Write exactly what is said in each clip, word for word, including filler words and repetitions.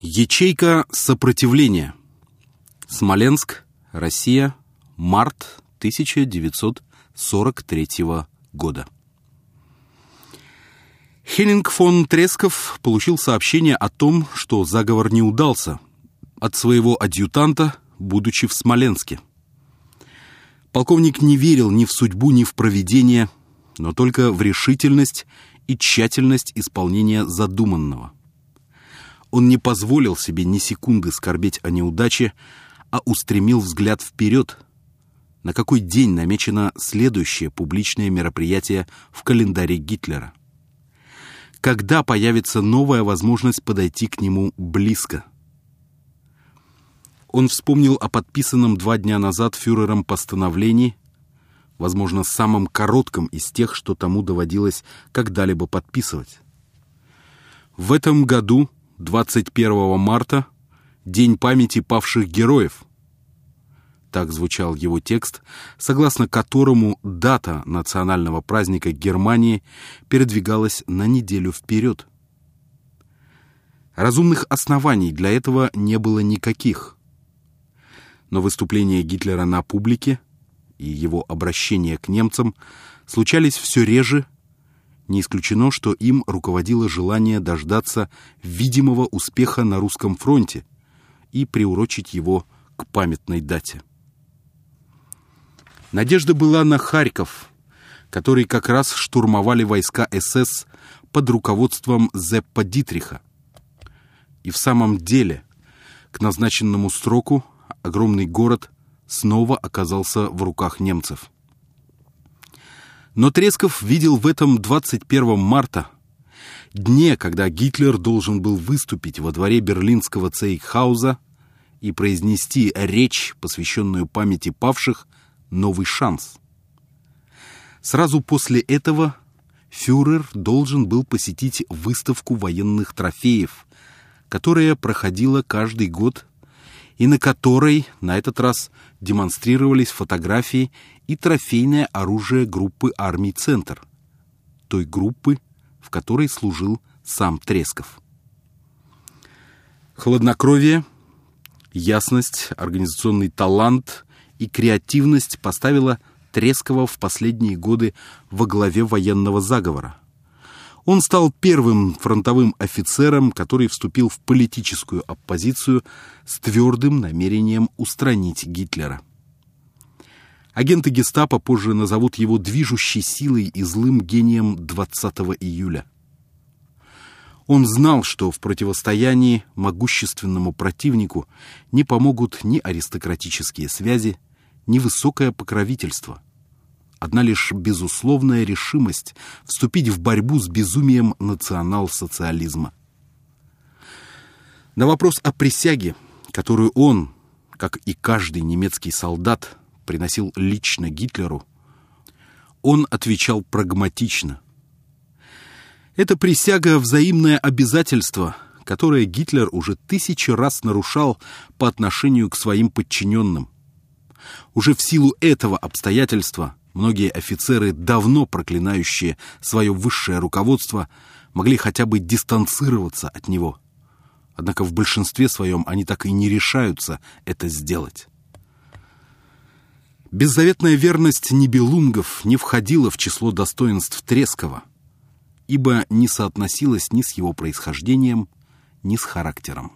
Ячейка сопротивления. Смоленск, Россия, март тысяча девятьсот сорок третьего года. Хеннинг фон Тресков получил сообщение о том, что заговор не удался, от своего адъютанта, будучи в Смоленске. Полковник не верил ни в судьбу, ни в провидение, но только в решительность и тщательность исполнения задуманного. Он не позволил себе ни секунды скорбеть о неудаче, а устремил взгляд вперед. На какой день намечено следующее публичное мероприятие в календаре Гитлера? Когда появится новая возможность подойти к нему близко? Он вспомнил о подписанном два дня назад фюрером постановлении, возможно, самом коротком из тех, что тому доводилось когда-либо подписывать. В этом году, двадцать первого марта, День памяти павших героев. Так звучал его текст, согласно которому дата национального праздника Германии передвигалась на неделю вперед. Разумных оснований для этого не было никаких. Но выступления Гитлера на публике и его обращение к немцам случались все реже. Не исключено, что им руководило желание дождаться видимого успеха на русском фронте и приурочить его к памятной дате. Надежда была на Харьков, который как раз штурмовали войска эс-эс под руководством Зеппа Дитриха. И в самом деле, к назначенному сроку огромный город снова оказался в руках немцев. Но Тресков видел в этом двадцать первого марта, дне, когда Гитлер должен был выступить во дворе берлинского Цейхауза и произнести речь, посвященную памяти павших, новый шанс. Сразу после этого фюрер должен был посетить выставку военных трофеев, которая проходила каждый год и на которой на этот раз демонстрировались фотографии и трофейное оружие группы армий «Центр», той группы, в которой служил сам Тресков. Хладнокровие, ясность, организационный талант и креативность поставила Трескова в последние годы во главе военного заговора. Он стал первым фронтовым офицером, который вступил в политическую оппозицию с твердым намерением устранить Гитлера. Агенты гестапо позже назовут его движущей силой и злым гением двадцатого июля. Он знал, что в противостоянии могущественному противнику не помогут ни аристократические связи, ни высокое покровительство. Одна лишь безусловная решимость вступить в борьбу с безумием национал-социализма. На вопрос о присяге, которую он, как и каждый немецкий солдат, приносил лично Гитлеру, он отвечал прагматично. Это присяга — взаимное обязательство, которое Гитлер уже тысячи раз нарушал по отношению к своим подчиненным. Уже в силу этого обстоятельства многие офицеры, давно проклинающие свое высшее руководство, могли хотя бы дистанцироваться от него. Однако в большинстве своем они так и не решаются это сделать. Беззаветная верность Нибелунгов не входила в число достоинств Трескова, ибо не соотносилась ни с его происхождением, ни с характером.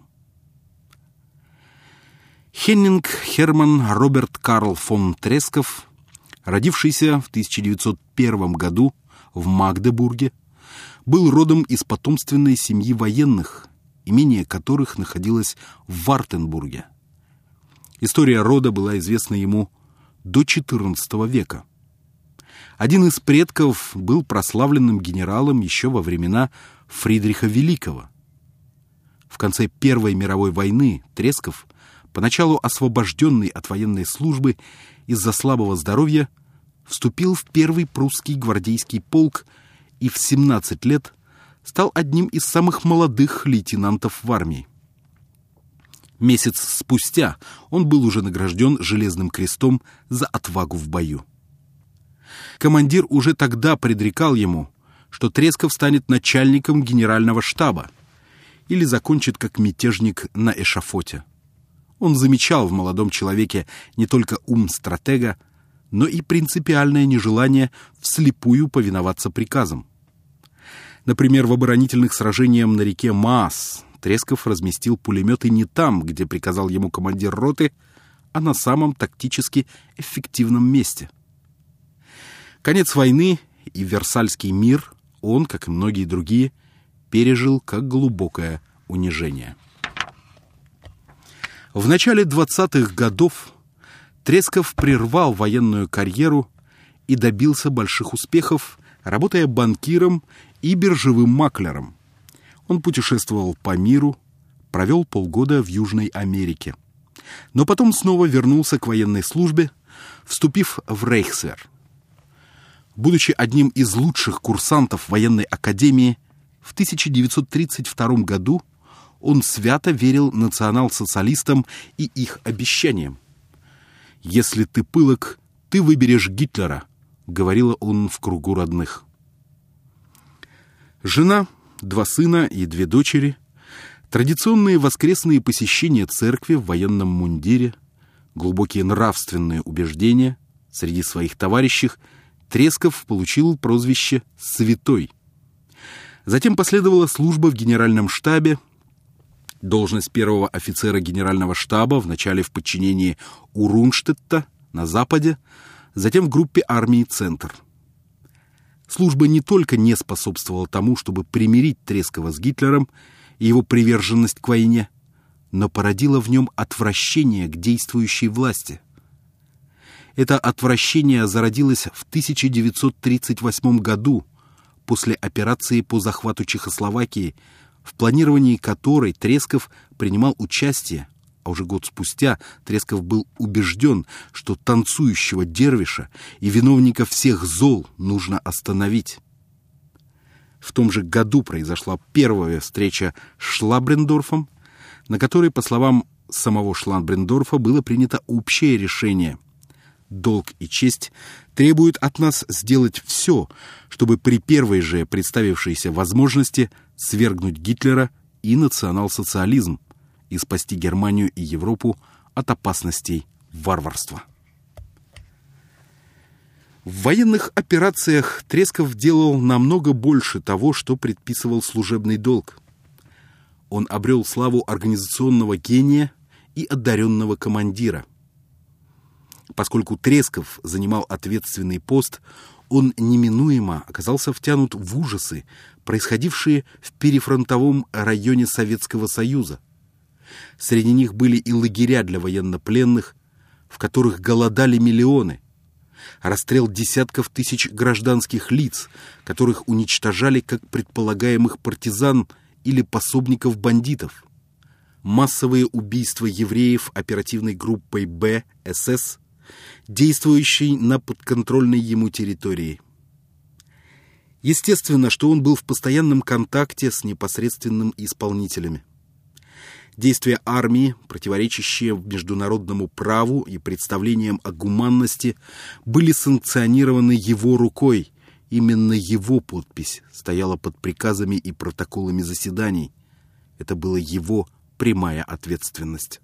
Хеннинг Херман Роберт Карл фон Тресков, родившийся в тысяча девятьсот первом году в Магдебурге, был родом из потомственной семьи военных, имение которых находилось в Вартенбурге. История рода была известна ему до четырнадцатого века. Один из предков был прославленным генералом еще во времена Фридриха Великого. В конце Первой мировой войны Тресков, поначалу освобожденный от военной службы из-за слабого здоровья, вступил в первый прусский гвардейский полк и в семнадцать лет стал одним из самых молодых лейтенантов в армии. Месяц спустя он был уже награжден Железным крестом за отвагу в бою. Командир уже тогда предрекал ему, что Тресков станет начальником генерального штаба, или закончит как мятежник на эшафоте. Он замечал в молодом человеке не только ум стратега, но и принципиальное нежелание вслепую повиноваться приказам. Например, в оборонительных сражениях на реке Маас Тресков разместил пулеметы не там, где приказал ему командир роты, а на самом тактически эффективном месте. Конец войны и Версальский мир он, как и многие другие, пережил как глубокое унижение. В начале двадцатых годов Тресков прервал военную карьеру и добился больших успехов, работая банкиром и биржевым маклером. Он путешествовал по миру, провел полгода в Южной Америке. Но потом снова вернулся к военной службе, вступив в Рейхсвер. Будучи одним из лучших курсантов военной академии, в тысяча девятьсот тридцать втором году он свято верил национал-социалистам и их обещаниям. «Если ты пылок, ты выберешь Гитлера», — говорил он в кругу родных. Жена, два сына и две дочери, традиционные воскресные посещения церкви в военном мундире, глубокие нравственные убеждения среди своих товарищей, Тресков получил прозвище «Святой». Затем последовала служба в генеральном штабе, должность первого офицера генерального штаба, вначале в подчинении у Рунштедта на Западе, затем в группе армии «Центр». Служба не только не способствовала тому, чтобы примирить Трескова с Гитлером и его приверженность к войне, но породила в нем отвращение к действующей власти. Это отвращение зародилось в тысяча девятьсот тридцать восьмом году, после операции по захвату Чехословакии, в планировании которой Тресков принимал участие, а уже год спустя Тресков был убежден, что танцующего дервиша и виновника всех зол нужно остановить. В том же году произошла первая встреча с Шлабрендорфом, на которой, по словам самого Шлабрендорфа, было принято общее решение. Долг и честь требуют от нас сделать все, чтобы при первой же представившейся возможности свергнуть Гитлера и национал-социализм и спасти Германию и Европу от опасностей варварства. В военных операциях Тресков делал намного больше того, что предписывал служебный долг. Он обрел славу организационного гения и одаренного командира. Поскольку Тресков занимал ответственный пост, он неминуемо оказался втянут в ужасы, происходившие в перифронтовом районе Советского Союза. Среди них были и лагеря для военнопленных, в которых голодали миллионы, расстрел десятков тысяч гражданских лиц, которых уничтожали как предполагаемых партизан или пособников бандитов, массовые убийства евреев оперативной группой Б эс эс, действующей на подконтрольной ему территории. Естественно, что он был в постоянном контакте с непосредственными исполнителями. Действия армии, противоречащие международному праву и представлениям о гуманности, были санкционированы его рукой. Именно его подпись стояла под приказами и протоколами заседаний. Это была его прямая ответственность.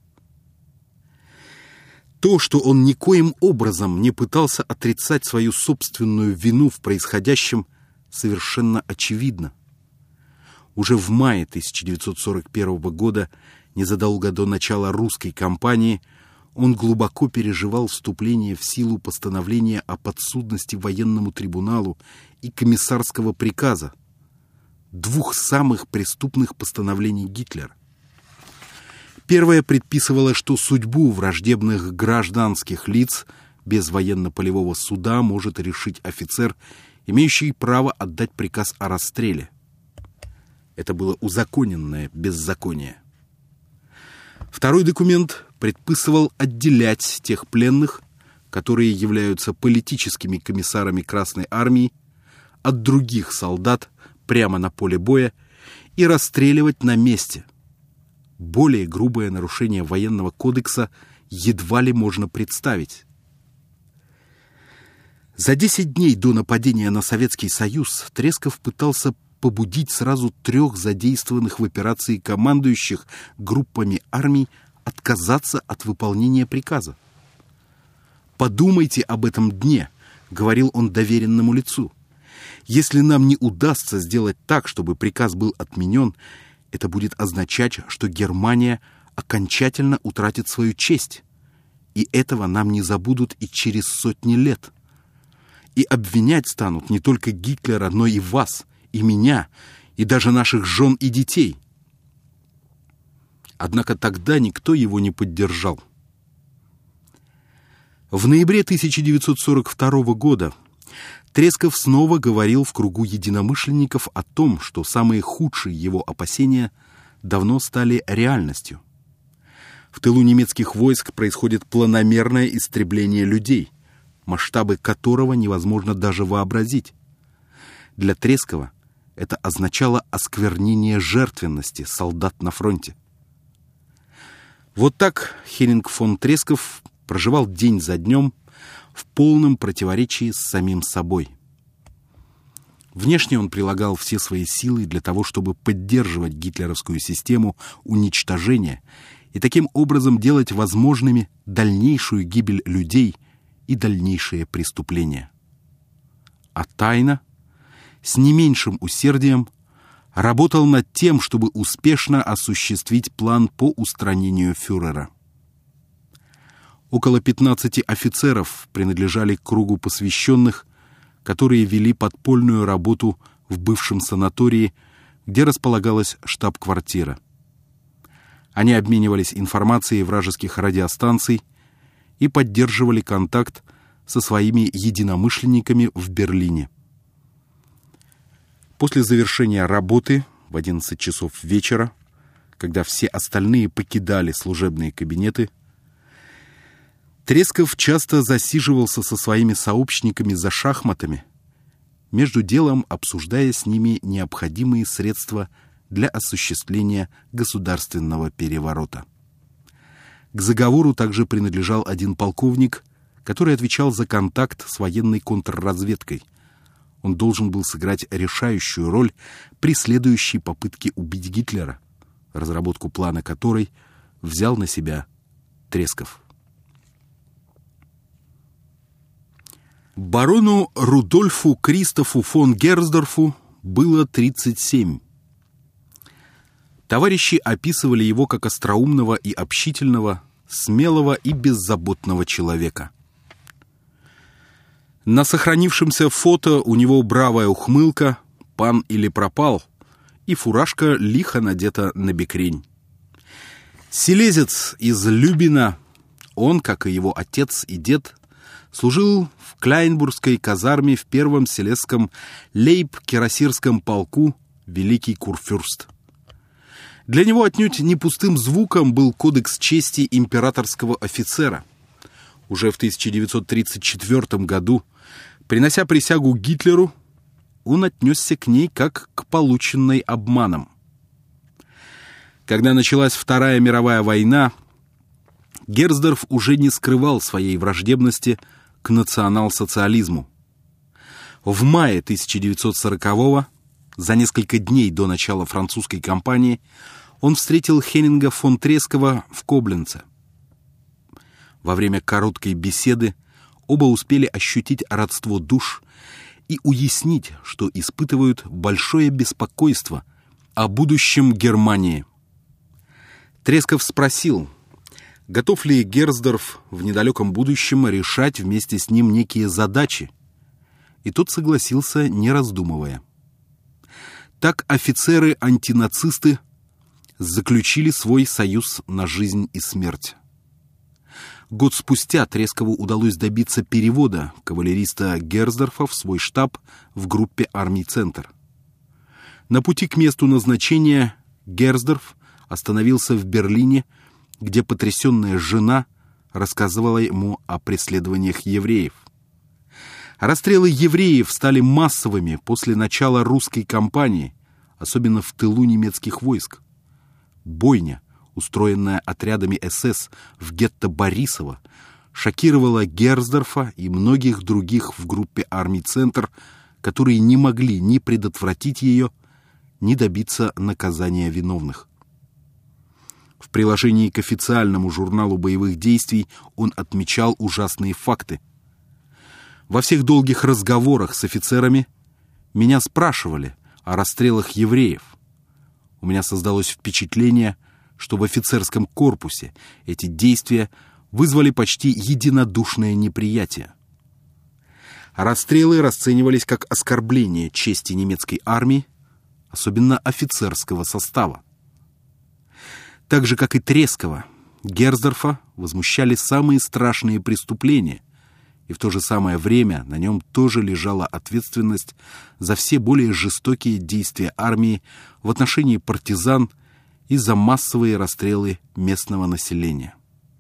То, что он никоим образом не пытался отрицать свою собственную вину в происходящем, совершенно очевидно. Уже в мае тысяча девятьсот сорок первого года, незадолго до начала русской кампании, он глубоко переживал вступление в силу постановления о подсудности военному трибуналу и комиссарского приказа, двух самых преступных постановлений Гитлера. Первое предписывало, что судьбу враждебных гражданских лиц без военно-полевого суда может решить офицер, имеющий право отдать приказ о расстреле. Это было узаконенное беззаконие. Второй документ предписывал отделять тех пленных, которые являются политическими комиссарами Красной Армии, от других солдат прямо на поле боя и расстреливать на месте. Более грубое нарушение военного кодекса едва ли можно представить. За десять дней до нападения на Советский Союз Тресков пытался побудить сразу трех задействованных в операции командующих группами армий отказаться от выполнения приказа. «Подумайте об этом дне», — говорил он доверенному лицу. «Если нам не удастся сделать так, чтобы приказ был отменен, это будет означать, что Германия окончательно утратит свою честь. И этого нам не забудут и через сотни лет. И обвинять станут не только Гитлера, но и вас, и меня, и даже наших жен и детей». Однако тогда никто его не поддержал. В ноябре тысяча девятьсот сорок второго года Тресков снова говорил в кругу единомышленников о том, что самые худшие его опасения давно стали реальностью. В тылу немецких войск происходит планомерное истребление людей, масштабы которого невозможно даже вообразить. Для Трескова это означало осквернение жертвенности солдат на фронте. Вот так Хеннинг фон Тресков проживал день за днем в полном противоречии с самим собой. Внешне он прилагал все свои силы для того, чтобы поддерживать гитлеровскую систему уничтожения и таким образом делать возможными дальнейшую гибель людей и дальнейшие преступления. А тайно, с не меньшим усердием, работал над тем, чтобы успешно осуществить план по устранению фюрера. Около пятнадцати офицеров принадлежали к кругу посвященных, которые вели подпольную работу в бывшем санатории, где располагалась штаб-квартира. Они обменивались информацией вражеских радиостанций и поддерживали контакт со своими единомышленниками в Берлине. После завершения работы в одиннадцать часов вечера, когда все остальные покидали служебные кабинеты, Тресков часто засиживался со своими сообщниками за шахматами, между делом обсуждая с ними необходимые средства для осуществления государственного переворота. К заговору также принадлежал один полковник, который отвечал за контакт с военной контрразведкой. Он должен был сыграть решающую роль при следующей попытке убить Гитлера, разработку плана которой взял на себя Тресков. Барону Рудольфу Кристофу фон Герсдорфу было тридцать семь. Товарищи описывали его как остроумного и общительного, смелого и беззаботного человека. На сохранившемся фото у него бравая ухмылка, пан или пропал, и фуражка лихо надета на бекрень. Силезец из Любина, он, как и его отец и дед, служил в Кляйнбургской казарме в первом селезском лейб-кирасирском полку «Великий Курфюрст». Для него отнюдь не пустым звуком был кодекс чести императорского офицера. Уже в тысяча девятьсот тридцать четвёртом году, принося присягу Гитлеру, он отнесся к ней как к полученной обманом. Когда началась Вторая мировая война, Герсдорф уже не скрывал своей враждебности к национал-социализму. В мае тысяча девятьсот сорокового, за несколько дней до начала французской кампании, он встретил Хеннинга фон Трескова в Кобленце. Во время короткой беседы оба успели ощутить родство душ и уяснить, что испытывают большое беспокойство о будущем Германии. Тресков спросил, готов ли Герсдорф в недалеком будущем решать вместе с ним некие задачи, и тот согласился, не раздумывая. Так офицеры-антинацисты заключили свой союз на жизнь и смерть. Год спустя Трескову удалось добиться перевода кавалериста Герсдорфа в свой штаб в группе армий «Центр». На пути к месту назначения Герсдорф остановился в Берлине, где потрясенная жена рассказывала ему о преследованиях евреев. Расстрелы евреев стали массовыми после начала русской кампании, особенно в тылу немецких войск. Бойня, устроенная отрядами эс эс в гетто Борисово, шокировала Герсдорфа и многих других в группе армий «Центр», которые не могли ни предотвратить ее, ни добиться наказания виновных. В приложении к официальному журналу боевых действий он отмечал ужасные факты. Во всех долгих разговорах с офицерами меня спрашивали о расстрелах евреев. У меня создалось впечатление, что в офицерском корпусе эти действия вызвали почти единодушное неприятие. Расстрелы расценивались как оскорбление чести немецкой армии, особенно офицерского состава. Так же, как и Трескова, Герсдорфа возмущали самые страшные преступления, и в то же самое время на нем тоже лежала ответственность за все более жестокие действия армии в отношении партизан и за массовые расстрелы местного населения.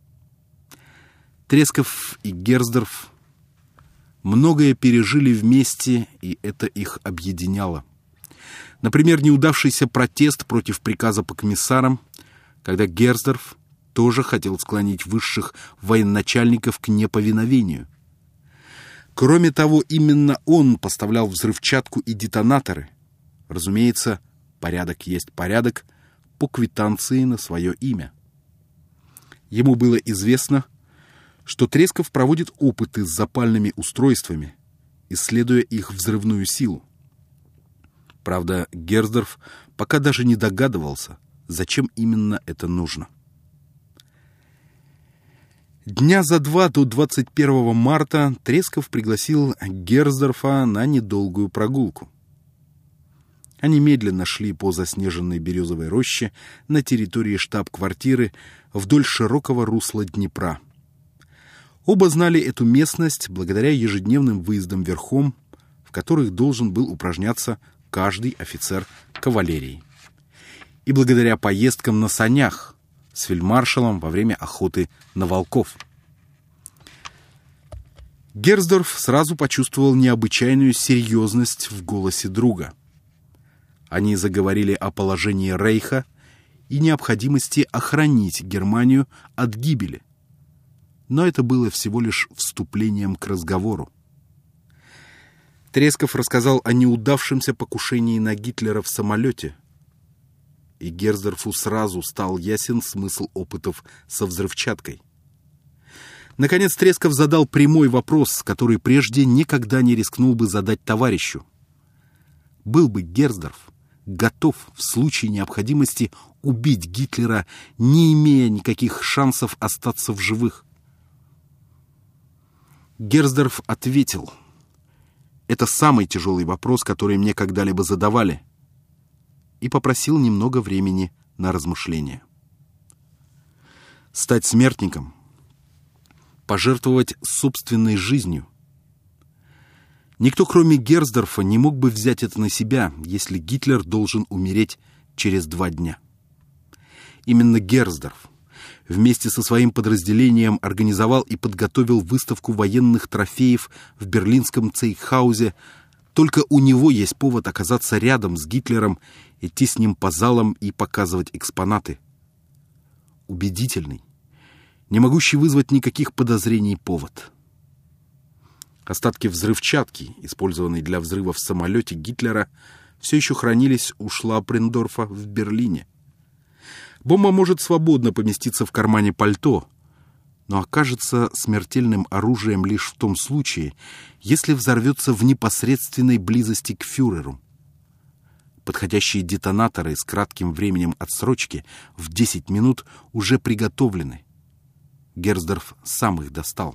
Тресков и Герсдорф многое пережили вместе, и это их объединяло. Например, неудавшийся протест против приказа по комиссарам, когда Герсдорф тоже хотел склонить высших военачальников к неповиновению. Кроме того, именно он поставлял взрывчатку и детонаторы. Разумеется, порядок есть порядок, по квитанции на свое имя. Ему было известно, что Тресков проводит опыты с запальными устройствами, исследуя их взрывную силу. Правда, Герсдорф пока даже не догадывался, зачем именно это нужно. Дня за два до двадцать первого марта Тресков пригласил Герсдорфа на недолгую прогулку. Они медленно шли по заснеженной березовой роще на территории штаб-квартиры вдоль широкого русла Днепра. Оба знали эту местность благодаря ежедневным выездам верхом, в которых должен был упражняться каждый офицер кавалерии, и благодаря поездкам на санях с фельдмаршалом во время охоты на волков. Герсдорф сразу почувствовал необычайную серьезность в голосе друга. Они заговорили о положении Рейха и необходимости охранить Германию от гибели. Но это было всего лишь вступлением к разговору. Тресков рассказал о неудавшемся покушении на Гитлера в самолете, и Герсдорфу сразу стал ясен смысл опытов со взрывчаткой. Наконец Тресков задал прямой вопрос, который прежде никогда не рискнул бы задать товарищу. Был бы Герсдорф готов в случае необходимости убить Гитлера, не имея никаких шансов остаться в живых? Герсдорф ответил: «Это самый тяжелый вопрос, который мне когда-либо задавали», и попросил немного времени на размышления. Стать смертником, пожертвовать собственной жизнью. Никто, кроме Герсдорфа, не мог бы взять это на себя, если Гитлер должен умереть через два дня. Именно Герсдорф вместе со своим подразделением организовал и подготовил выставку военных трофеев в берлинском Цейхаузе. Только у него есть повод оказаться рядом с Гитлером, идти с ним по залам и показывать экспонаты. Убедительный, не могущий вызвать никаких подозрений повод. Остатки взрывчатки, использованной для взрыва в самолете Гитлера, все еще хранились у Шлаппендорфа в Берлине. Бомба может свободно поместиться в кармане пальто, но окажется смертельным оружием лишь в том случае, если взорвется в непосредственной близости к фюреру. Подходящие детонаторы с кратким временем отсрочки в десять минут уже приготовлены. Герсдорф сам их достал.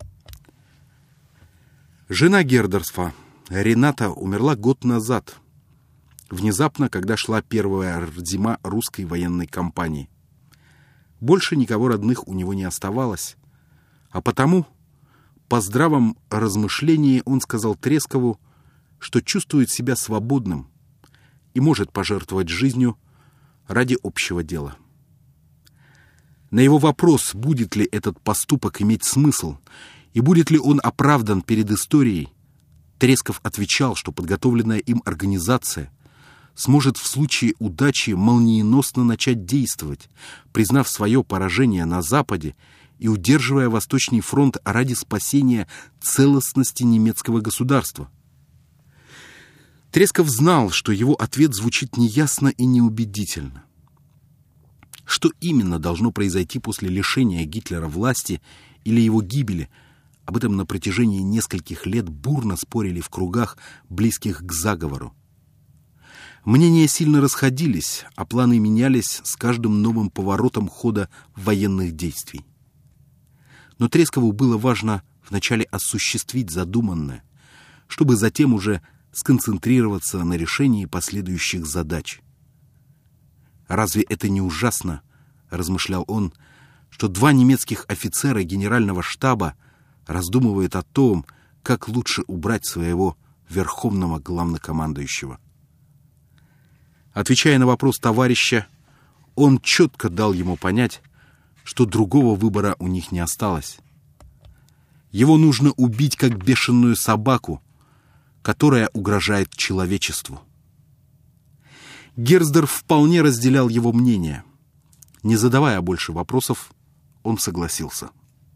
Жена Герсдорфа, Рената, умерла год назад, внезапно, когда шла первая зима русской военной кампании. Больше никого родных у него не оставалось, а потому, по здравом размышлении, он сказал Трескову, что чувствует себя свободным и может пожертвовать жизнью ради общего дела. На его вопрос, будет ли этот поступок иметь смысл и будет ли он оправдан перед историей, Тресков отвечал, что подготовленная им организация сможет в случае удачи молниеносно начать действовать, признав свое поражение на Западе и удерживая Восточный фронт ради спасения целостности немецкого государства. Тресков знал, что его ответ звучит неясно и неубедительно. Что именно должно произойти после лишения Гитлера власти или его гибели, об этом на протяжении нескольких лет бурно спорили в кругах, близких к заговору. Мнения сильно расходились, а планы менялись с каждым новым поворотом хода военных действий. Но Трескову было важно вначале осуществить задуманное, чтобы затем уже сконцентрироваться на решении последующих задач. «Разве это не ужасно, — размышлял он, — что два немецких офицера генерального штаба раздумывают о том, как лучше убрать своего верховного главнокомандующего?» Отвечая на вопрос товарища, он четко дал ему понять, что другого выбора у них не осталось. Его нужно убить как бешеную собаку, которая угрожает человечеству. Герздорф вполне разделял его мнение. Не задавая больше вопросов, он согласился.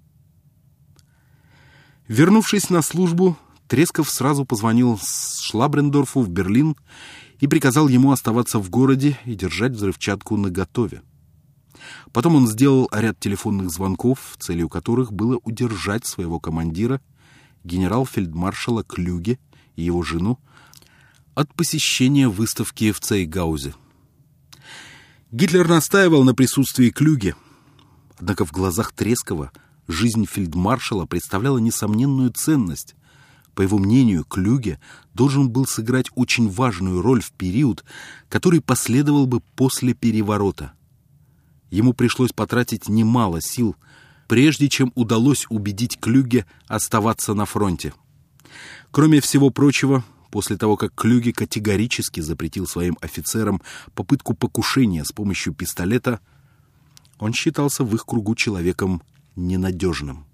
Вернувшись на службу, Тресков сразу позвонил Шлабрендорфу в Берлин и приказал ему оставаться в городе и держать взрывчатку наготове. Потом он сделал ряд телефонных звонков, целью которых было удержать своего командира, генерал-фельдмаршала Клюге, и его жену от посещения выставки в Цейгаузе. Гитлер настаивал на присутствии Клюге, однако в глазах Трескова жизнь фельдмаршала представляла несомненную ценность. По его мнению, Клюге должен был сыграть очень важную роль в период, который последовал бы после переворота. Ему пришлось потратить немало сил, прежде чем удалось убедить Клюге оставаться на фронте. Кроме всего прочего, после того, как Клюге категорически запретил своим офицерам попытку покушения с помощью пистолета, он считался в их кругу человеком ненадежным.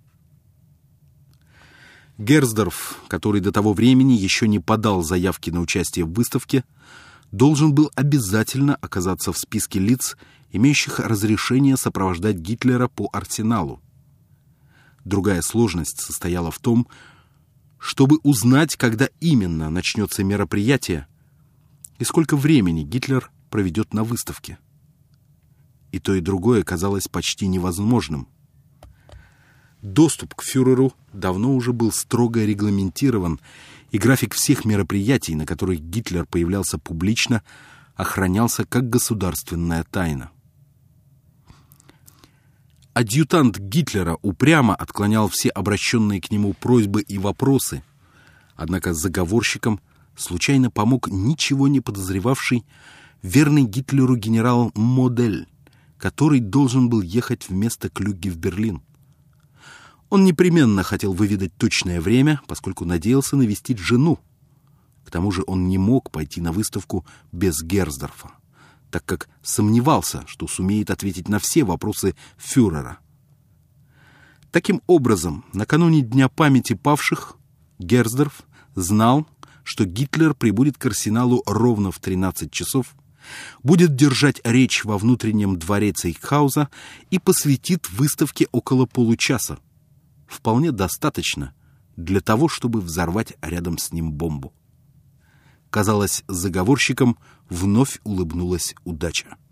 Герздорф, который до того времени еще не подал заявки на участие в выставке, должен был обязательно оказаться в списке лиц, имеющих разрешение сопровождать Гитлера по арсеналу. Другая сложность состояла в том, чтобы узнать, когда именно начнется мероприятие и сколько времени Гитлер проведет на выставке. И то, и другое казалось почти невозможным. Доступ к фюреру давно уже был строго регламентирован, и график всех мероприятий, на которых Гитлер появлялся публично, охранялся как государственная тайна. Адъютант Гитлера упрямо отклонял все обращенные к нему просьбы и вопросы, однако заговорщикам случайно помог ничего не подозревавший верный Гитлеру генерал Модель, который должен был ехать вместо Клюге в Берлин. Он непременно хотел выведать точное время, поскольку надеялся навестить жену. К тому же он не мог пойти на выставку без Герздорфа, так как сомневался, что сумеет ответить на все вопросы фюрера. Таким образом, накануне Дня памяти павших Герздорф знал, что Гитлер прибудет к арсеналу ровно в тринадцать часов, будет держать речь во внутреннем дворе Цейхауза и посвятит выставке около получаса. Вполне достаточно для того, чтобы взорвать рядом с ним бомбу. Казалось, заговорщикам вновь улыбнулась удача.